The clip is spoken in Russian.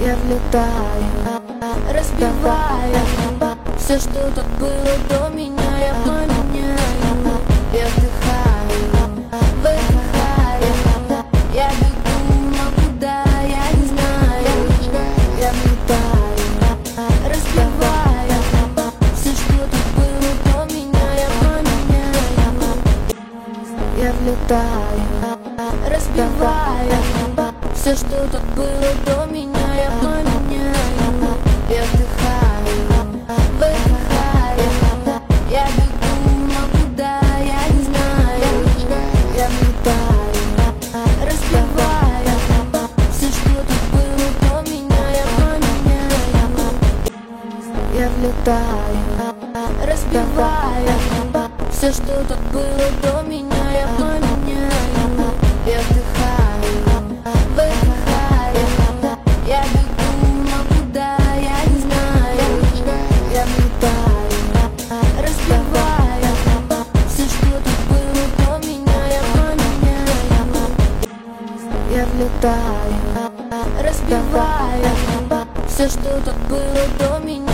Я влетаю, разбиваю все, что тут было до меня, я поменяю. Я вдыхаю, выдыхаю, я бегу, но куда, я не знаю. Я влетаю, разбиваю все, что тут было до меня, я поменяю. Я влетаю, разбиваю все, что тут было до меня, я поменяю. Я вдыхаю, выдыхаю, я бегу, но куда, я не знаю. Я влетаю, разбиваю все, что тут было до меня, я поменяю. Я влетаю, разбиваю все, что тут было до меня, я поменяю. Я вдыхаю, выдыхаю, я бегу, но куда, я не знаю. Я влетаю, разбиваю все, что тут было до меня, я поменяю. Я влетаю, разбиваю все, что тут было до меня.